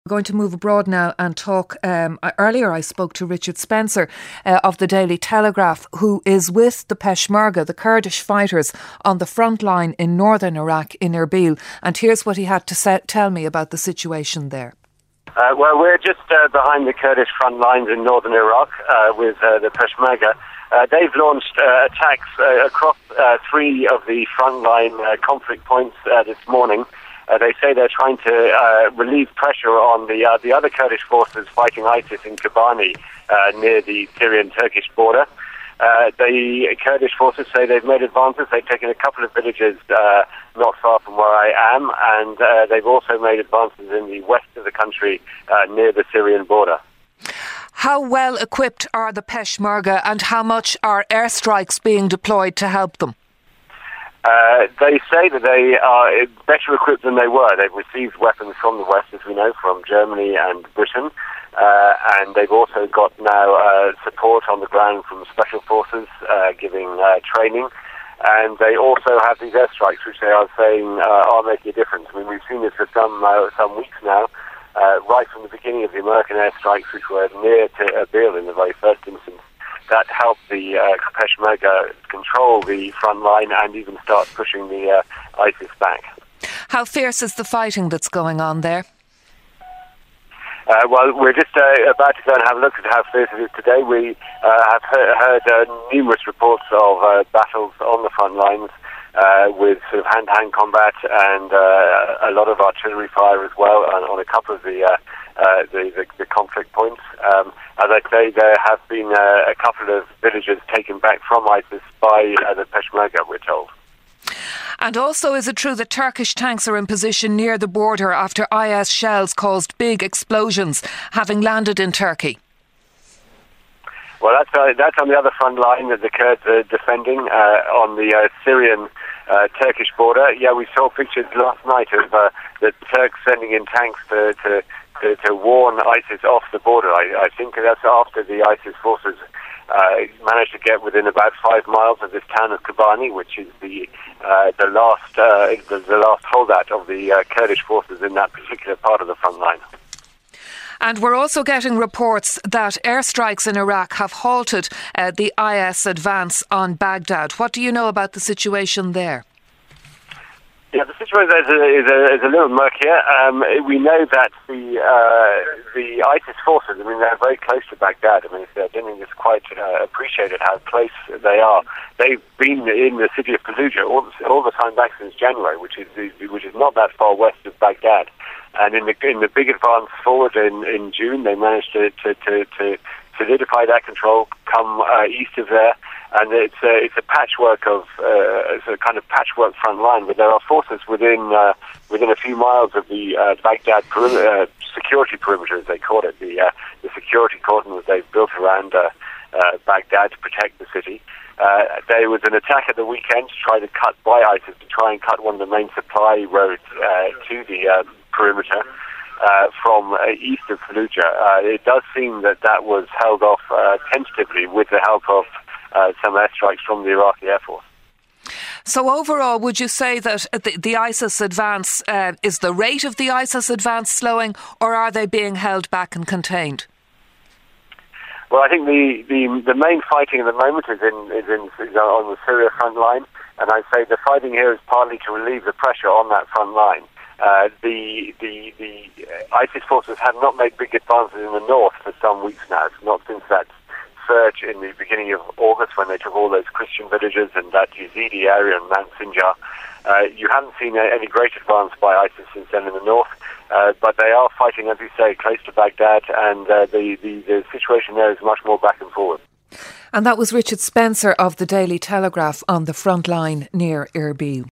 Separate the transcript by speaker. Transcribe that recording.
Speaker 1: We're going to move abroad now and talk. Earlier I spoke to Richard Spencer of the Daily Telegraph, who is with the Peshmerga, the Kurdish fighters, on the front line in northern Iraq, in Erbil. And here's what he had to tell me about the situation there.
Speaker 2: Well, we're just behind the Kurdish front lines in northern Iraq with the Peshmerga. They've launched attacks across three of the frontline conflict points this morning. They say they're trying to relieve pressure on the other Kurdish forces fighting ISIS in Kobani near the Syrian-Turkish border. The Kurdish forces say they've made advances. They've taken a couple of villages not far from where I am, and they've also made advances in the west of the country near the Syrian border.
Speaker 1: How well equipped are the Peshmerga, and how much are airstrikes being deployed to help them?
Speaker 2: They say that they are better equipped than they were. They've received weapons from the West, as we know, from Germany and Britain. And they've also got now support on the ground from special forces, giving training. And they also have these airstrikes, which they are saying are making a difference. I mean, we've seen this for some weeks now, right from the beginning of the American airstrikes, which were near to Erbil in the very first instance. That helped the Peshmerga control the front line and even start pushing the ISIS back.
Speaker 1: How fierce is the fighting that's going on there?
Speaker 2: Well, we're just about to go and have a look at how fierce it is today. We have heard numerous reports of battles on the front lines with sort of hand-to-hand combat and a lot of artillery fire as well on a couple of the conflict points. As I say, there have been a couple of villages taken back from ISIS by the Peshmerga, we're told.
Speaker 1: And also, is it true that Turkish tanks are in position near the border after IS shells caused big explosions, having landed in Turkey?
Speaker 2: Well, that's on the other front line that the Kurds are defending on the Syrian-Turkish border. Yeah, we saw pictures last night of the Turks sending in tanks to warn ISIS off the border. I think that's after the ISIS forces managed to get within about 5 miles of this town of Kobani, which is the last holdout of the Kurdish forces in that particular part of the front line.
Speaker 1: And we're also getting reports that airstrikes in Iraq have halted the IS advance on Baghdad. What do you know about the situation there?
Speaker 2: Yeah, the situation is a little murkier. We know that the ISIS forces, I mean, they're very close to Baghdad. I mean, I don't think it's quite appreciated how close they are. They've been in the city of Fallujah all the time back since January, which is not that far west of Baghdad. And in the big advance forward in June, they managed to solidify that control, come east of there. And it's a patchwork of it's a kind of patchwork front line, but there are forces within a few miles of the Baghdad security perimeter, as they call it, the security cordon that they've built around Baghdad to protect the city. There was an attack at the weekend to try and cut one of the main supply roads to the perimeter from east of Fallujah. It does seem that was held off tentatively with the help of some airstrikes from the Iraqi Air Force.
Speaker 1: So overall, would you say that the ISIS advance, is the rate of the ISIS advance slowing, or are they being held back and contained?
Speaker 2: Well, I think the main fighting at the moment is on the Syria front line, and I'd say the fighting here is partly to relieve the pressure on that front line. The ISIS forces have not made big advances in the north for some weeks now, not since that surge in the beginning of August when they took all those Christian villages and that Yazidi area and Mount Sinjar. You haven't seen any great advance by ISIS since then in the north, but they are fighting, as you say, close to Baghdad, and the situation there is much more back and forward.
Speaker 1: And that was Richard Spencer of the Daily Telegraph on the front line near Erbil.